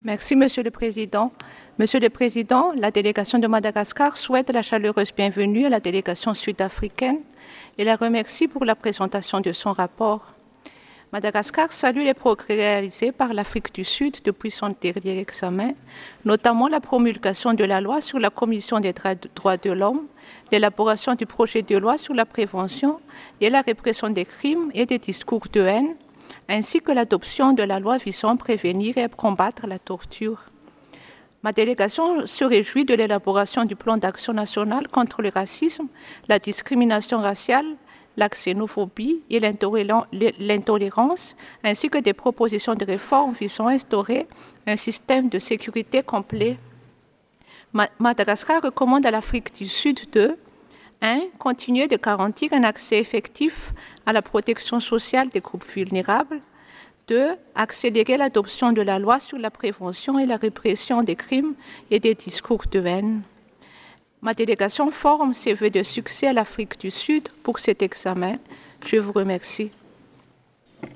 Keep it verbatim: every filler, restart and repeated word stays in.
Merci, Monsieur le Président. Monsieur le Président, la délégation de Madagascar souhaite la chaleureuse bienvenue à la délégation sud-africaine et la remercie pour la présentation de son rapport. Madagascar salue les progrès réalisés par l'Afrique du Sud depuis son dernier examen, notamment la promulgation de la loi sur la Commission des droits de l'homme, l'élaboration du projet de loi sur la prévention et la répression des crimes et des discours de haine, ainsi que l'adoption de la loi visant à prévenir et à combattre la torture. Ma délégation se réjouit de l'élaboration du plan d'action national contre le racisme, la discrimination raciale, la xénophobie et l'intolérance, ainsi que des propositions de réforme visant à instaurer un système de sécurité complet. Madagascar recommande à l'Afrique du Sud de un Continuer de garantir un accès effectif à la protection sociale des groupes vulnérables. deux Accélérer l'adoption de la loi sur la prévention et la répression des crimes et des discours de haine. Ma délégation forme ses vœux de succès à l'Afrique du Sud pour cet examen. Je vous remercie.